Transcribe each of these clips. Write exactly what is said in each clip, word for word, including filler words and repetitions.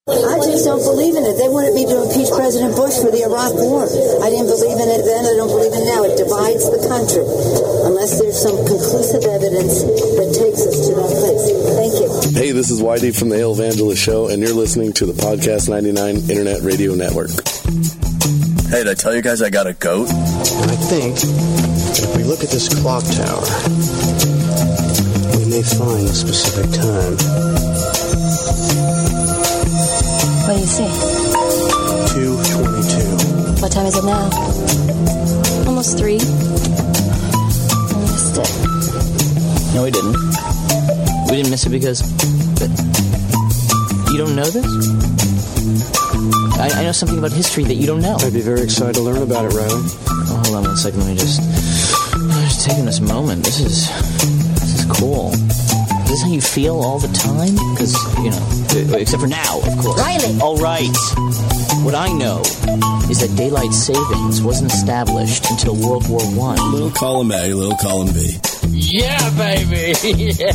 I just don't believe in it. They wanted me to impeach President Bush for the Iraq War. I didn't believe in it then. I don't believe in it now. It divides the country unless there's some conclusive evidence that takes us to that place. Thank you. Hey, this is Y D from the Hail Evangelist Show, and you're listening to the Podcast ninety-nine Internet Radio Network. Hey, did I tell you guys I got a goat? And I think if we look at this clock tower, we may find a specific time. What do you see? two twenty-two. What time is it now? Almost three. I missed it. No, we didn't. We didn't miss it because... But you don't know this? I, I know something about history that you don't know. I'd be very excited to learn about it, Riley. Oh, hold on one second. Let me just... I'm just taking this moment. This is... This is cool. Is this how you feel all the time? Because, you know, except for now, of course. Riley! All right. What I know is that daylight savings wasn't established until World War One. Little column A, little column B. Yeah, baby! Yeah.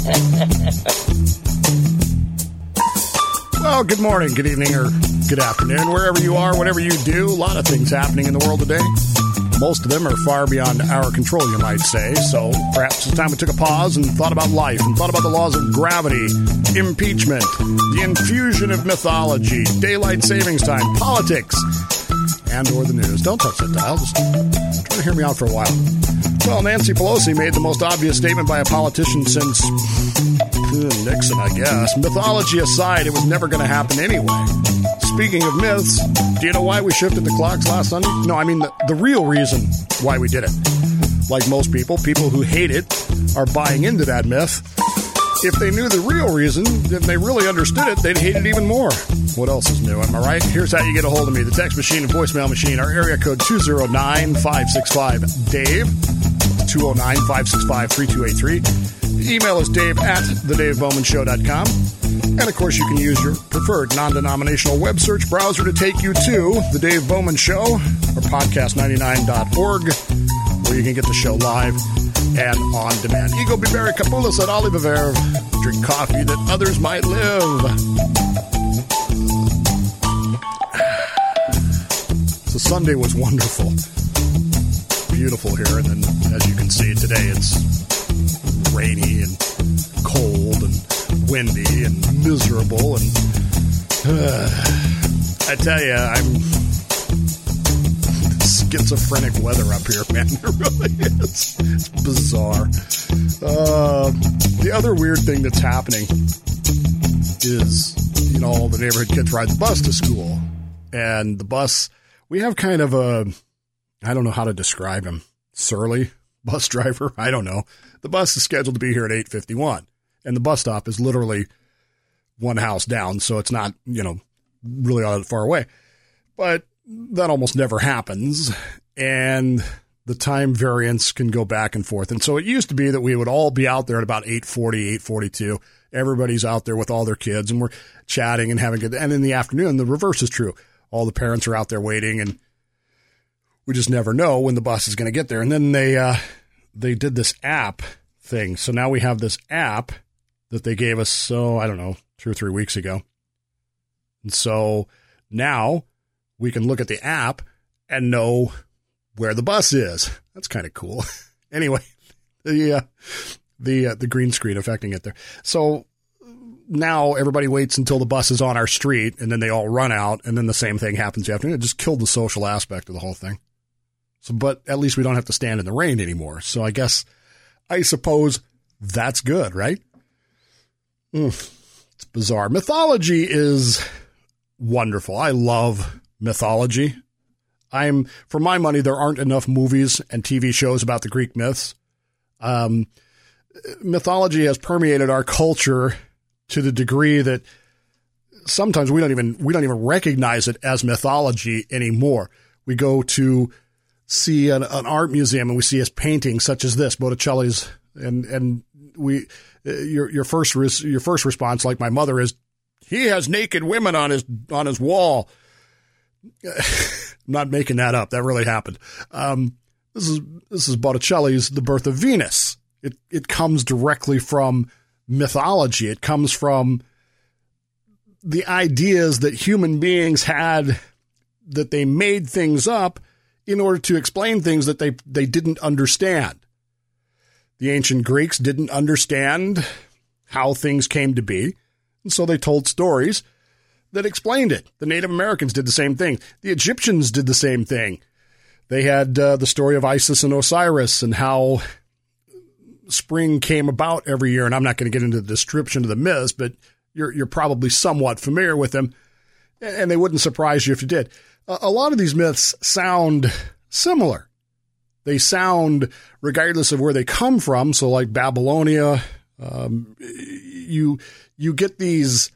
Well, good morning, good evening, or good afternoon, wherever you are, whatever you do. A lot of things happening in the world today. Most of them are far beyond our control, you might say. So perhaps it's time we took a pause and thought about life and thought about the laws of gravity, impeachment, the infusion of mythology, daylight savings time, politics, and or the news. Don't touch that dial. Just try to hear me out for a while. Well, Nancy Pelosi made the most obvious statement by a politician since Nixon, I guess. Mythology aside, it was never going to happen anyway. Speaking of myths, do you know why we shifted the clocks last Sunday? No, I mean the, the real reason why we did it. Like most people, people who hate it are buying into that myth. If they knew the real reason, if they really understood it, they'd hate it even more. What else is new? Am I right? Here's how you get a hold of me. The text machine and voicemail machine. Our area code two oh nine, five six five, Dave. two oh nine, five six five, three two eight three. The email is dave at the dave bowman show dot com. And, of course, you can use your preferred non-denominational web search browser to take you to The Dave Bowman Show or podcast ninety-nine dot org, where you can get the show live and on demand. Ego Biberi Kapulas at Olive Verve. Drink coffee that others might live. So Sunday was wonderful. Beautiful here. And then, as you can see, today it's rainy and cold and windy and miserable, and uh, I tell you, I'm schizophrenic weather up here, man. It really is. It's bizarre. Uh, the other weird thing that's happening is, you know, all the neighborhood kids ride the bus to school, and the bus, we have kind of a, I don't know how to describe him, surly bus driver. I don't know. The bus is scheduled to be here at eight fifty-one. And the bus stop is literally one house down, so it's not, you know, really all that far away. But that almost never happens, and the time variance can go back and forth. And so it used to be that we would all be out there at about eight forty, eight forty-two. Everybody's out there with all their kids, and we're chatting and having good. And in the afternoon, the reverse is true. All the parents are out there waiting, and we just never know when the bus is going to get there. And then they uh, they did this app thing. So now we have this app that they gave us, so I don't know, two or three weeks ago. And so now we can look at the app and know where the bus is. That's kind of cool. Anyway, the uh, the uh, the green screen affecting it there. So now everybody waits until the bus is on our street, and then they all run out, and then the same thing happens the afternoon. It just killed the social aspect of the whole thing. So, but at least we don't have to stand in the rain anymore. So I guess, I suppose that's good, right? Mm, it's bizarre. Mythology is wonderful. I love mythology. I'm, for my money, there aren't enough movies and T V shows about the Greek myths. Um, mythology has permeated our culture to the degree that sometimes we don't even, we don't even recognize it as mythology anymore. We go to see an, an art museum and we see his paintings such as this, Botticelli's, and, and we, your, your first, res, your first response, like my mother, is, he has naked women on his, on his wall. I'm not making that up. That really happened. Um, this is, this is Botticelli's The Birth of Venus. It, it comes directly from mythology. It comes from the ideas that human beings had, that they made things up in order to explain things that they, they didn't understand. The ancient Greeks didn't understand how things came to be, and so they told stories that explained it. The Native Americans did the same thing. The Egyptians did the same thing. They had uh, the story of Isis and Osiris and how spring came about every year. And I'm not going to get into the description of the myths, but you're you're probably somewhat familiar with them, and they wouldn't surprise you if you did. A, a lot of these myths sound similar. They sound, regardless of where they come from. So like Babylonia, um, you you get these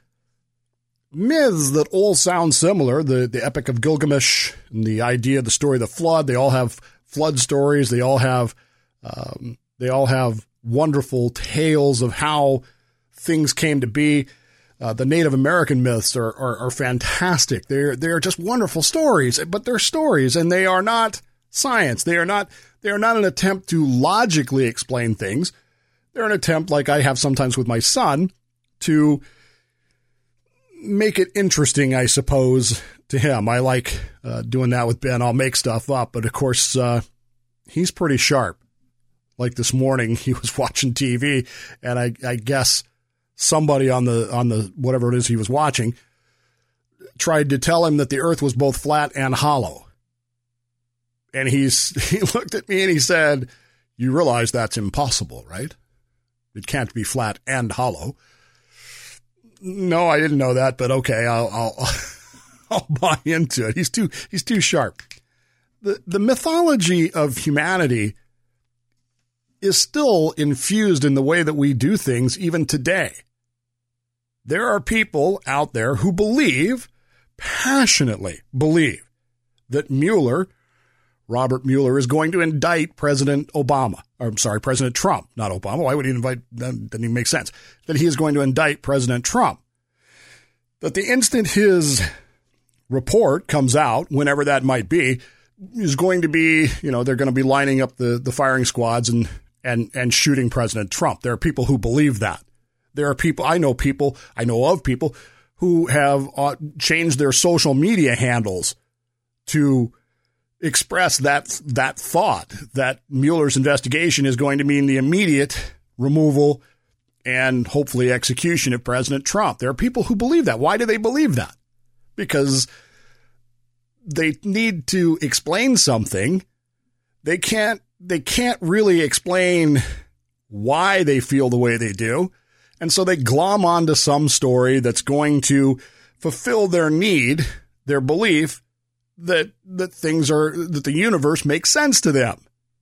myths that all sound similar. The the Epic of Gilgamesh and the idea of the story of the flood. They all have flood stories. They all have um, they all have wonderful tales of how things came to be. Uh, the Native American myths are are, are fantastic. They're they're just wonderful stories, but they're stories, and they are not science. They are not they are not an attempt to logically explain things. They're an attempt, like I have sometimes with my son, to make it interesting, I suppose, to him. I like uh, doing that with Ben. I'll make stuff up, but of course, uh, he's pretty sharp. Like this morning, he was watching T V, and I, I guess somebody on the on the whatever it is he was watching tried to tell him that the Earth was both flat and hollow. And he's he looked at me and he said, "You realize that's impossible, right? It can't be flat and hollow." No, I didn't know that, but okay, I'll I'll, I'll buy into it. He's too he's too sharp. The the mythology of humanity is still infused in the way that we do things even today. There are people out there who believe, passionately believe, that Mueller, Robert Mueller, is going to indict President Obama. Or, I'm sorry, President Trump, not Obama. Why would he invite? That doesn't even make sense. That he is going to indict President Trump. That the instant his report comes out, whenever that might be, is going to be, you know, they're going to be lining up the, the firing squads and, and, and shooting President Trump. There are people who believe that. There are people, I know people, I know of people who have uh, changed their social media handles to express that that thought that Mueller's investigation is going to mean the immediate removal and hopefully execution of President Trump. There are people who believe that. Why do they believe that? Because they need to explain something. They can't they can't really explain why they feel the way they do. And so they glom onto some story that's going to fulfill their need, their belief that that things are, that the universe makes sense to them.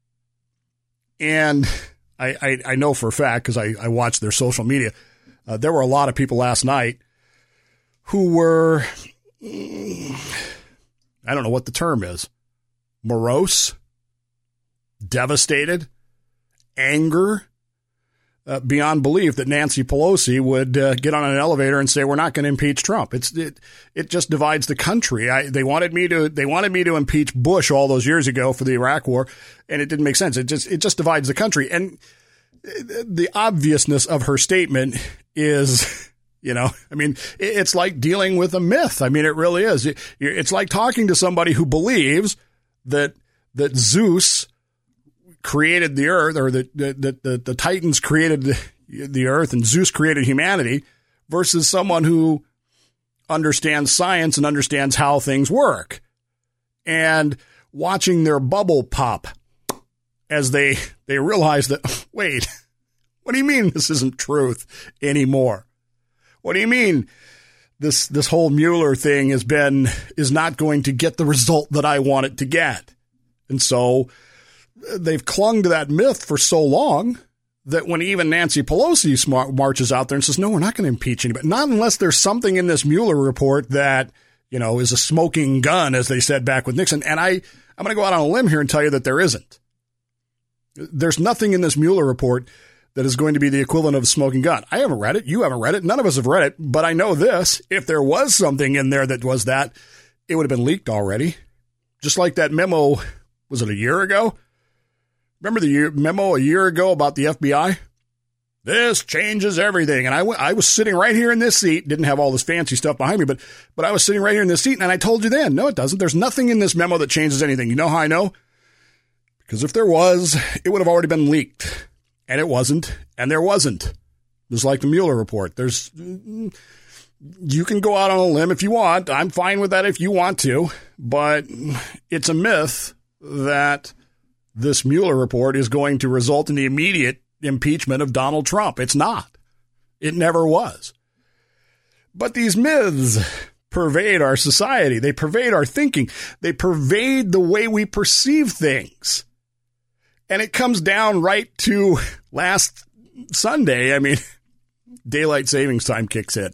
And I, I, I know for a fact, because I, I watched their social media, uh, there were a lot of people last night who were, I don't know what the term is, morose, devastated, anger, Uh, beyond belief that Nancy Pelosi would uh, get on an elevator and say, "We're not going to impeach Trump." It's it it just divides the country. I, they wanted me to they wanted me to impeach Bush all those years ago for the Iraq War, and it didn't make sense. It just it just divides the country. And the obviousness of her statement is, you know, I mean, it's like dealing with a myth. I mean, it really is. It's like talking to somebody who believes that that Zeus created the earth, or that the, the, the, the Titans created the, the earth and Zeus created humanity, versus someone who understands science and understands how things work, and watching their bubble pop as they, they realize that, wait, what do you mean this isn't truth anymore? What do you mean this, this whole Mueller thing has been, is not going to get the result that I want it to get? And so they've clung to that myth for so long that when even Nancy Pelosi smart marches out there and says, "No, we're not going to impeach anybody," not unless there's something in this Mueller report that, you know, is a smoking gun, as they said back with Nixon. And I, I'm going to go out on a limb here and tell you that there isn't. There's nothing in this Mueller report that is going to be the equivalent of a smoking gun. I haven't read it. You haven't read it. None of us have read it. But I know this: if there was something in there that was that, it would have been leaked already. Just like that memo, was it a year ago? Remember the year, memo a year ago about the F B I? This changes everything. And I, w- I was sitting right here in this seat, didn't have all this fancy stuff behind me, but, but I was sitting right here in this seat, and I told you then, no, it doesn't. There's nothing in this memo that changes anything. You know how I know? Because if there was, it would have already been leaked. And it wasn't, and there wasn't. Just like the Mueller report. There's, you can go out on a limb if you want. I'm fine with that if you want to. But it's a myth that this Mueller report is going to result in the immediate impeachment of Donald Trump. It's not. It never was. But these myths pervade our society. They pervade our thinking. They pervade the way we perceive things. And it comes down right to last Sunday. I mean, daylight savings time kicks in.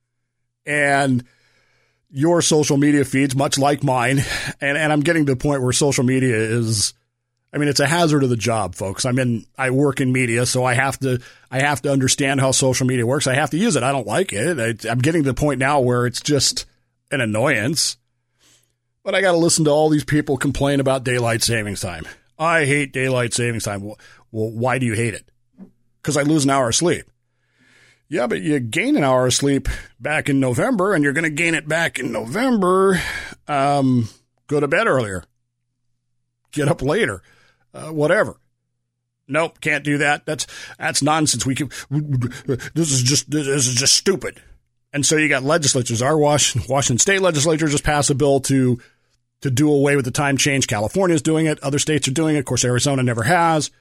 And your social media feeds, much like mine, and, and I'm getting to the point where social media is, I mean, it's a hazard of the job, folks. I'm in, I work in media, so I have to, I have to understand how social media works. I have to use it. I don't like it. I, I'm getting to the point now where it's just an annoyance. But I got to listen to all these people complain about daylight savings time. I hate daylight savings time. Well, why do you hate it? Because I lose an hour of sleep. Yeah, but you gain an hour of sleep back in November, and you're going to gain it back in November. Um, go to bed earlier. Get up later. Uh, whatever. Nope, can't do that. That's that's nonsense. We can. This is just this is just stupid. And so you got legislatures. Our Washington State legislature just passed a bill to to do away with the time change. California's doing it. Other states are doing it. Of course, Arizona never has.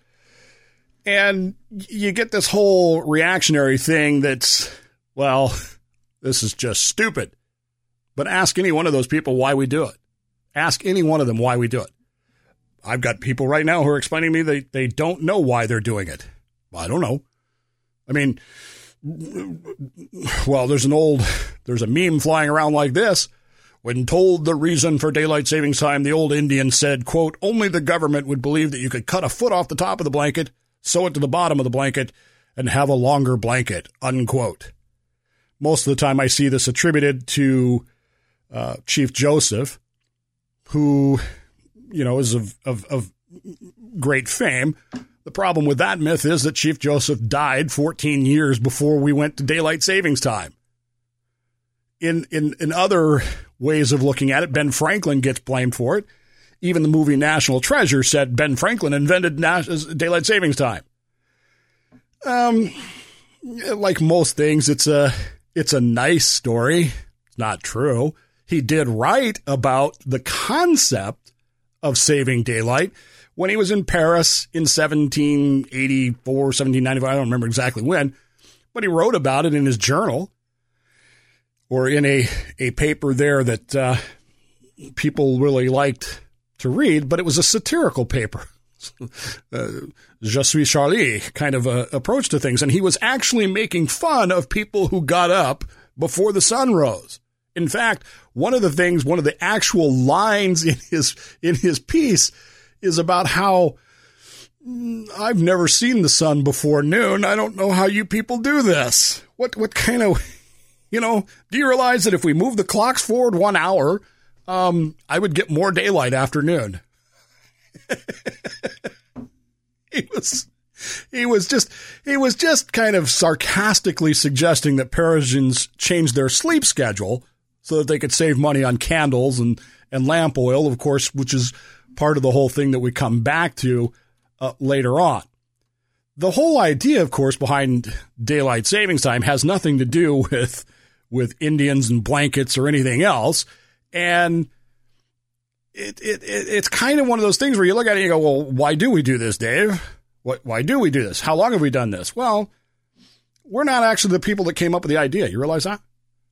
And you get this whole reactionary thing that's, well, this is just stupid. But ask any one of those people why we do it. Ask any one of them why we do it. I've got people right now who are explaining to me they, they don't know why they're doing it. I don't know. I mean, well, there's an old, there's a meme flying around like this. When told the reason for daylight savings time, the old Indian said, quote, only the government would believe that you could cut a foot off the top of the blanket, sew it to the bottom of the blanket, and have a longer blanket, unquote. Most of the time I see this attributed to uh, Chief Joseph, who, you know, is of, of, of great fame. The problem with that myth is that Chief Joseph died fourteen years before we went to daylight savings time. In, in, in other ways of looking at it, Ben Franklin gets blamed for it. Even the movie National Treasure said Ben Franklin invented daylight savings time. Um, like most things, it's a it's a nice story. It's not true. He did write about the concept of saving daylight when he was in Paris in seventeen eighty-four, seventeen ninety-five. I don't remember exactly when, but he wrote about it in his journal or in a, a paper there that uh, people really liked to read, but it was a satirical paper. uh, Je suis Charlie kind of a approach to things. And he was actually making fun of people who got up before the sun rose. In fact, one of the things, one of the actual lines in his, in his piece is about how I've never seen the sun before noon. I don't know how you people do this. What, what kind of, you know, do you realize that if we move the clocks forward one hour, Um, I would get more daylight afternoon. he was, he was just, he was just kind of sarcastically suggesting that Parisians changed their sleep schedule so that they could save money on candles and, and lamp oil, of course, which is part of the whole thing that we come back to uh, later on. The whole idea, of course, behind daylight savings time has nothing to do with, with Indians and blankets or anything else. And it, it, it it's kind of one of those things where you look at it and you go, well, why do we do this, Dave? What, why do we do this? How long have we done this? Well, we're not actually the people that came up with the idea. You realize that?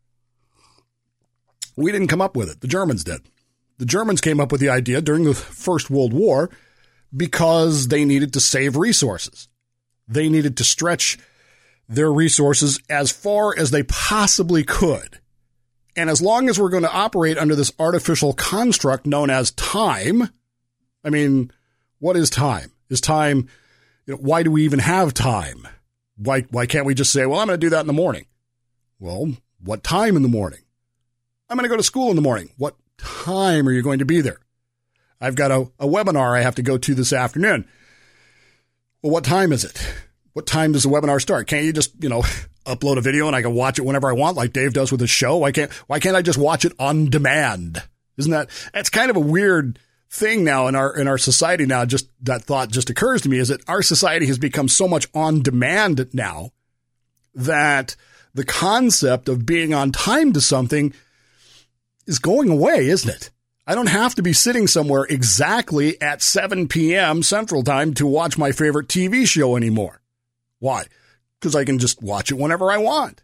We didn't come up with it. The Germans did. The Germans came up with the idea during the First World War because they needed to save resources. They needed to stretch their resources as far as they possibly could. And as long as we're going to operate under this artificial construct known as time, I mean, what is time? Is time, you know, why do we even have time? Why, why can't we just say, well, I'm going to do that in the morning? Well, what time in the morning? I'm going to go to school in the morning. What time are you going to be there? I've got a, a webinar I have to go to this afternoon. Well, what time is it? What time does the webinar start? Can't you just, you know, upload a video and I can watch it whenever I want, like Dave does with his show? Why can't, why can't I just watch it on demand? Isn't that, that's kind of a weird thing now in our, in our society now. Just that thought just occurs to me, is that our society has become so much on demand now that the concept of being on time to something is going away, isn't it? I don't have to be sitting somewhere exactly at seven p.m. Central Time to watch my favorite T V show anymore. Why? Because I can just watch it whenever I want.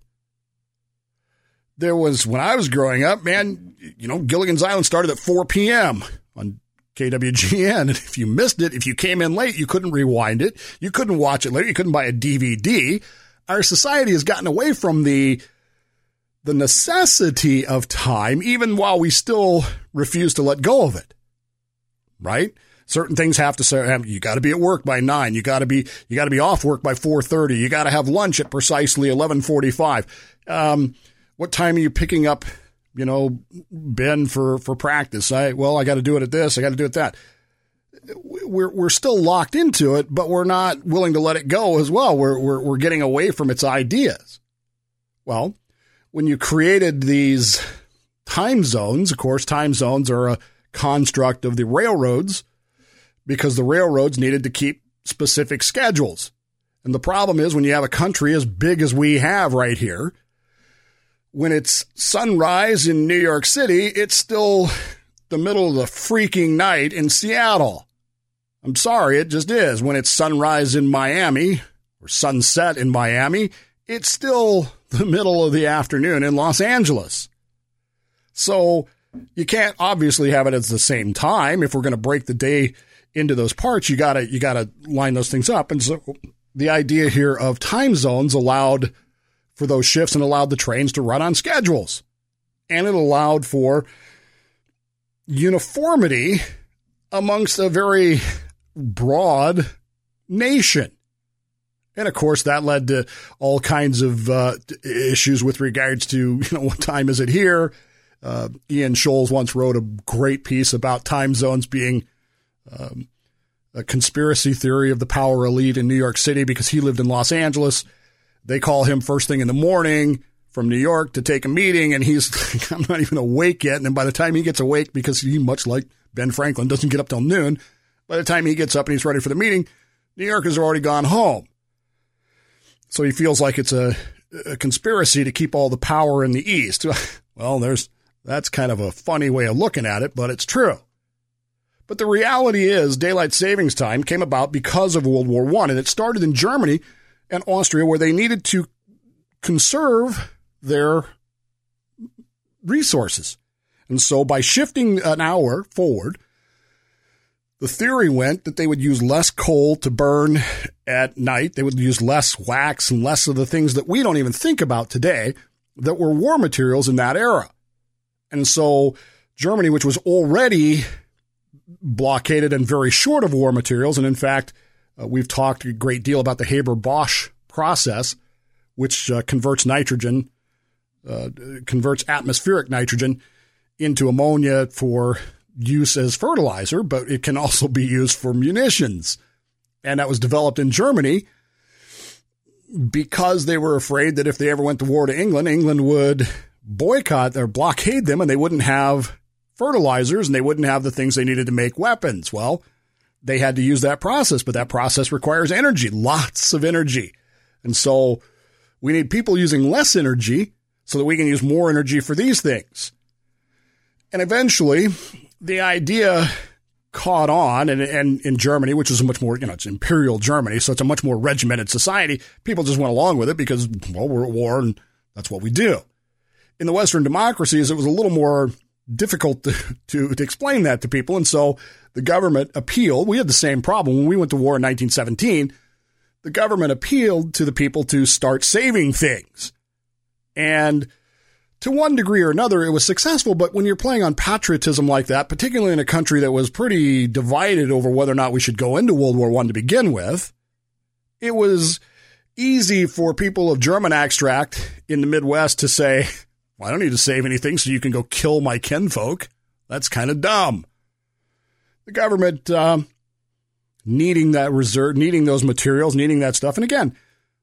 There was, when I was growing up, man, you know, Gilligan's Island started at four p.m. on K W G N. And if you missed it, if you came in late, you couldn't rewind it. You couldn't watch it later. You couldn't buy a D V D. Our society has gotten away from the, the necessity of time, even while we still refuse to let go of it. Right? Certain things have to say, you got to be at work by nine. You got to be, you got to be off work by four thirty. You got to have lunch at precisely eleven forty-five. Um, what time are you picking up, you know, Ben for, for practice? I, well, I got to do it at this. I got to do it that. We're, we're still locked into it, but we're not willing to let it go as well. We're, we're, we're getting away from its ideas. Well, when you created these time zones, of course, time zones are a construct of the railroads, because the railroads needed to keep specific schedules. And the problem is, when you have a country as big as we have right here, when it's sunrise in New York City, it's still the middle of the freaking night in Seattle. I'm sorry, it just is. When it's sunrise in Miami or sunset in Miami, it's still the middle of the afternoon in Los Angeles. So you can't obviously have it at the same time. If we're going to break the day into those parts, you gotta, you gotta line those things up. And so the idea here of time zones allowed for those shifts and allowed the trains to run on schedules. And it allowed for uniformity amongst a very broad nation. And of course, that led to all kinds of uh, issues with regards to, you know, what time is it here? Uh, Ian Scholes once wrote a great piece about time zones being um, a conspiracy theory of the power elite in New York City, because he lived in Los Angeles. They call him first thing in the morning from New York to take a meeting, and he's like, I'm not even awake yet. And then by the time he gets awake, because he, much like Ben Franklin, doesn't get up till noon, by the time he gets up and he's ready for the meeting, New Yorkers are already gone home. So he feels like it's a, a conspiracy to keep all the power in the East. Well, there's that's kind of a funny way of looking at it, but it's true. But the reality is, daylight savings time came about because of World War One, and it started in Germany and Austria, where they needed to conserve their resources. And so by shifting an hour forward, the theory went that they would use less coal to burn at night. They would use less wax and less of the things that we don't even think about today that were war materials in that era. And so Germany, which was already blockaded and very short of war materials, and in fact, uh, we've talked a great deal about the Haber-Bosch process, which uh, converts nitrogen, uh, converts atmospheric nitrogen into ammonia for use as fertilizer, but it can also be used for munitions. And that was developed in Germany because they were afraid that if they ever went to war to England, England would boycott or blockade them, and they wouldn't have fertilizers and they wouldn't have the things they needed to make weapons. Well, they had to use that process, but that process requires energy, lots of energy. And so we need people using less energy so that we can use more energy for these things. And eventually, the idea caught on, and, and in Germany, which is a much more, you know, it's Imperial Germany, so it's a much more regimented society. People just went along with it because, well, we're at war and that's what we do. In the Western democracies, it was a little more difficult to, to, to explain that to people, and so the government appealed. We had the same problem when we went to war in nineteen seventeen. The government appealed to the people to start saving things. And to one degree or another, it was successful, but when you're playing on patriotism like that, particularly in a country that was pretty divided over whether or not we should go into World War One to begin with, it was easy for people of German extract in the Midwest to say, well, I don't need to save anything so you can go kill my kinfolk. That's kind of dumb. The government um, needing that reserve, needing those materials, needing that stuff. And again,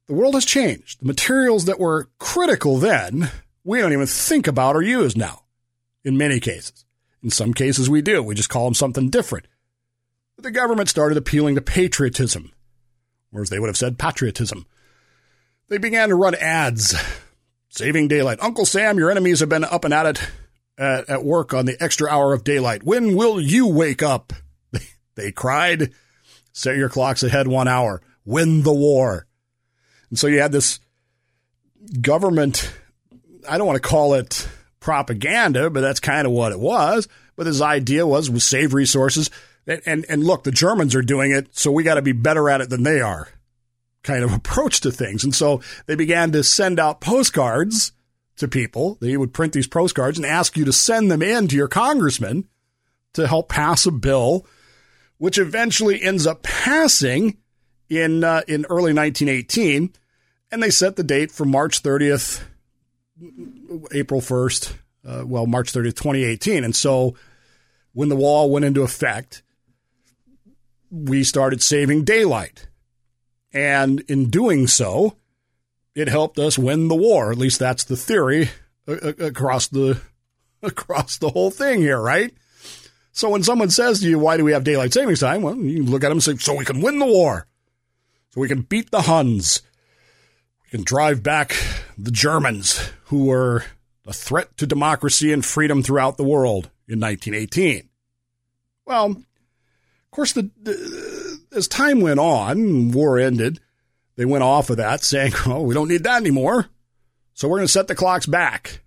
the world has changed. The materials that were critical then, we don't even think about or use now, in many cases. In some cases, we do. We just call them something different. But the government started appealing to patriotism, or as they would have said, patriotism. They began to run ads, saving daylight. Uncle Sam, your enemies have been up and at it at, at work on the extra hour of daylight. When will you wake up? They, they cried. Set your clocks ahead one hour. Win the war. And so you had this government, I don't want to call it propaganda, but that's kind of what it was. But his idea was, was save resources. And, and, and look, the Germans are doing it, so we got to be better at it than they are. Kind of approach to things. And so they began to send out postcards to people. They would print these postcards and ask you to send them in to your congressman to help pass a bill, which eventually ends up passing in uh, in early nineteen eighteen. And they set the date for March thirtieth, April first, uh, well, March thirtieth, twenty eighteen. And so when the wall went into effect, we started saving daylight. And in doing so, it helped us win the war. At least that's the theory across the across the whole thing here, right? So when someone says to you, why do we have daylight savings time? Well, you look at them and say, so we can win the war. So we can beat the Huns. We can drive back the Germans, who were a threat to democracy and freedom throughout the world in nineteen eighteen. Well, of course, the, the as time went on, war ended, they went off of that, saying, oh, we don't need that anymore, so we're going to set the clocks back.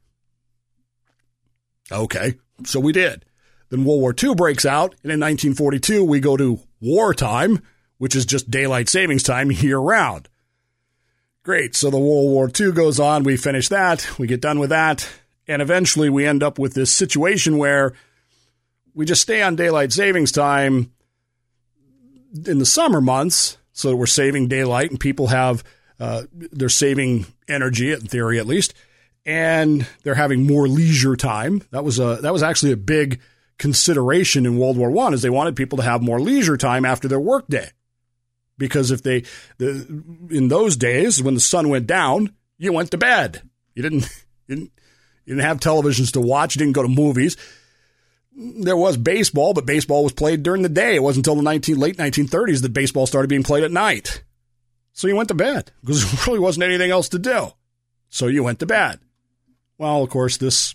Okay, so we did. Then World War Two breaks out, and in nineteen forty-two, we go to wartime, which is just daylight savings time year-round. Great, so the World War Two goes on, we finish that, we get done with that, and eventually we end up with this situation where we just stay on daylight savings time in the summer months, so that we're saving daylight and people have, uh, they're saving energy, in theory at least, and they're having more leisure time. That was a, that was actually a big consideration in World War One, is they wanted people to have more leisure time after their workday. Because if they, the, in those days, when the sun went down, you went to bed. You didn't, you didn't, you didn't have televisions to watch, you didn't go to movies. There was baseball, but baseball was played during the day. It wasn't until the nineteen, late nineteen thirties that baseball started being played at night. So you went to bed because there really wasn't anything else to do. So you went to bed. Well, of course, this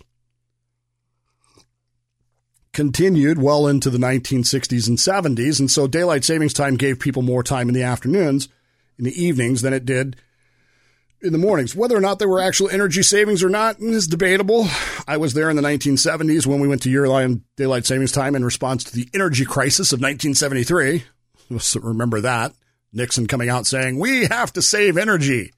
continued well into the nineteen sixties and seventies. And so daylight savings time gave people more time in the afternoons, in the evenings, than it did in the mornings. Whether or not there were actual energy savings or not is debatable. I was there in the nineteen seventies when we went to year-long daylight savings time in response to the energy crisis of nineteen seventy-three. So remember that. Nixon coming out saying, we have to save energy.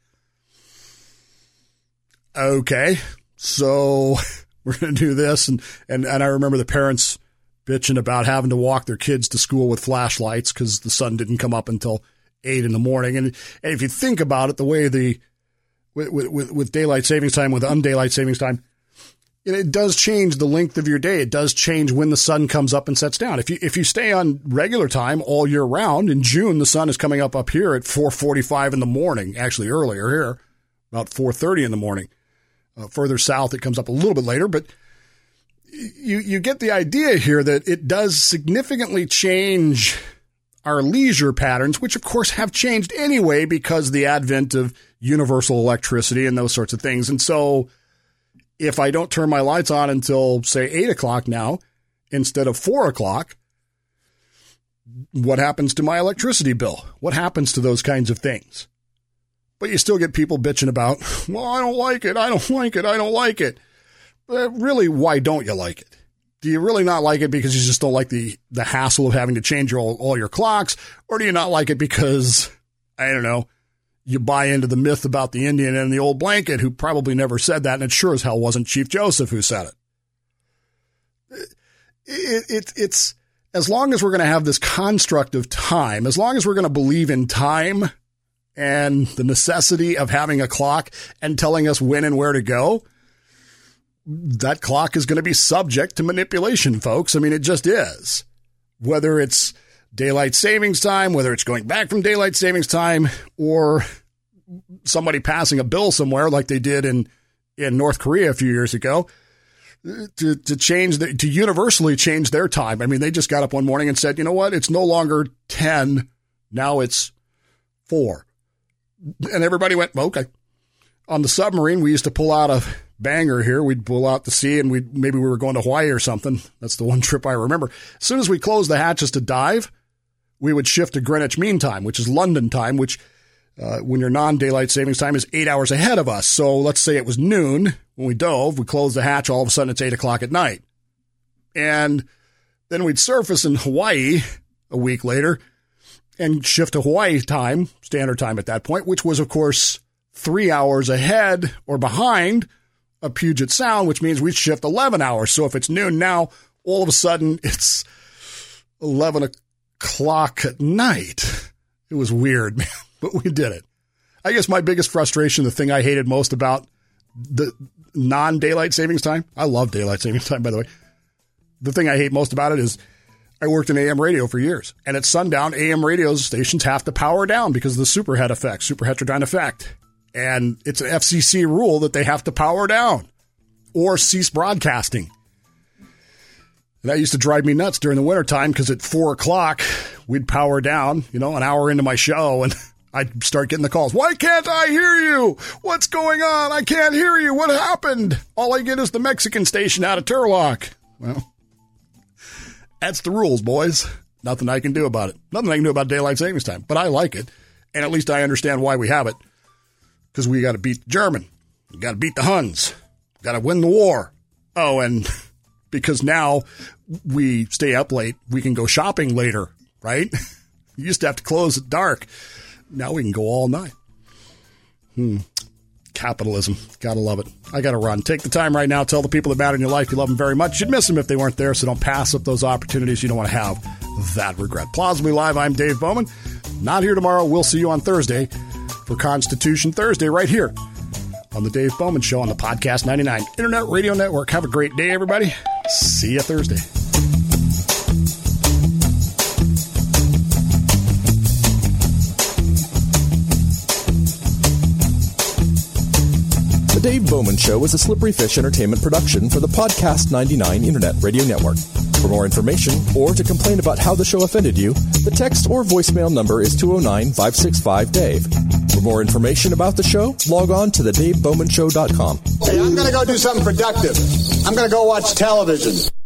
Okay, so we're going to do this. And, and, and I remember the parents bitching about having to walk their kids to school with flashlights because the sun didn't come up until eight in the morning. And, and if you think about it, the way the With, with, with daylight savings time, with undaylight savings time, it does change the length of your day. It does change when the sun comes up and sets down. If you if you stay on regular time all year round, in June, the sun is coming up up here at four forty-five in the morning, actually earlier here, about four thirty in the morning. Uh, further south, it comes up a little bit later, but you, you get the idea here that it does significantly change our leisure patterns, which of course have changed anyway because of the advent of universal electricity and those sorts of things. And so if I don't turn my lights on until, say, eight o'clock now, instead of four o'clock, what happens to my electricity bill? What happens to those kinds of things? But you still get people bitching about, well, I don't like it. I don't like it. I don't like it. But really, why don't you like it? Do you really not like it because you just don't like the, the hassle of having to change your, all, all your clocks? Or do you not like it because, I don't know, you buy into the myth about the Indian and the old blanket, who probably never said that, and it sure as hell wasn't Chief Joseph who said it. It, it it's, as long as we're going to have this construct of time, as long as we're going to believe in time and the necessity of having a clock and telling us when and where to go, that clock is going to be subject to manipulation, folks. I mean, it just is. Whether it's daylight savings time, whether it's going back from daylight savings time, or somebody passing a bill somewhere like they did in, in North Korea a few years ago to, to change, the, to universally change their time. I mean, they just got up one morning and said, you know what? It's no longer ten. Now it's four. And everybody went, well, okay. On the submarine, we used to pull out a banger here. We'd pull out to sea, and we maybe we were going to Hawaii or something. That's the one trip I remember. As soon as we closed the hatches to dive, we would shift to Greenwich Mean Time, which is London time, which uh, when your non-daylight savings time is eight hours ahead of us. So let's say it was noon when we dove. We closed the hatch. All of a sudden, it's eight o'clock at night. And then we'd surface in Hawaii a week later and shift to Hawaii time, standard time at that point, which was, of course, three hours ahead or behind of Puget Sound, which means we shift eleven hours. So if it's noon now, all of a sudden it's eleven o'clock at night. It was weird, man, but we did it. I guess my biggest frustration, the thing I hated most about the non-daylight savings time, I love daylight savings time, by the way. The thing I hate most about it is I worked in A M radio for years, and at sundown, A M radio stations have to power down because of the superhead effect, superheterodyne effect. And it's an F C C rule that they have to power down or cease broadcasting. And that used to drive me nuts during the wintertime because at four o'clock, we'd power down, you know, an hour into my show, and I'd start getting the calls. Why can't I hear you? What's going on? I can't hear you. What happened? All I get is the Mexican station out of Turlock. Well, that's the rules, boys. Nothing I can do about it. Nothing I can do about daylight savings time, but I like it. And at least I understand why we have it. Because we got to beat the German. We got to beat the Huns. Got to win the war. Oh, and because now we stay up late, we can go shopping later, right? You used to have to close at dark. Now we can go all night. Hmm. Capitalism. Gotta love it. I gotta run. Take the time right now. Tell the people that matter in your life you love them very much. You'd miss them if they weren't there, so don't pass up those opportunities. You don't want to have that regret. Plausibly Live, I'm Dave Bowman. Not here tomorrow. We'll see you on Thursday for Constitution Thursday right here on the Dave Bowman Show on the Podcast ninety-nine Internet Radio Network. Have a great day, everybody. See you Thursday. The Dave Bowman Show is a Slippery Fish Entertainment production for the Podcast ninety-nine Internet Radio Network. For more information or to complain about how the show offended you, the text or voicemail number is two oh nine, five six five, Dave. For more information about the show, log on to the dave bowman show dot com. Hey, I'm going to go do something productive. I'm going to go watch television.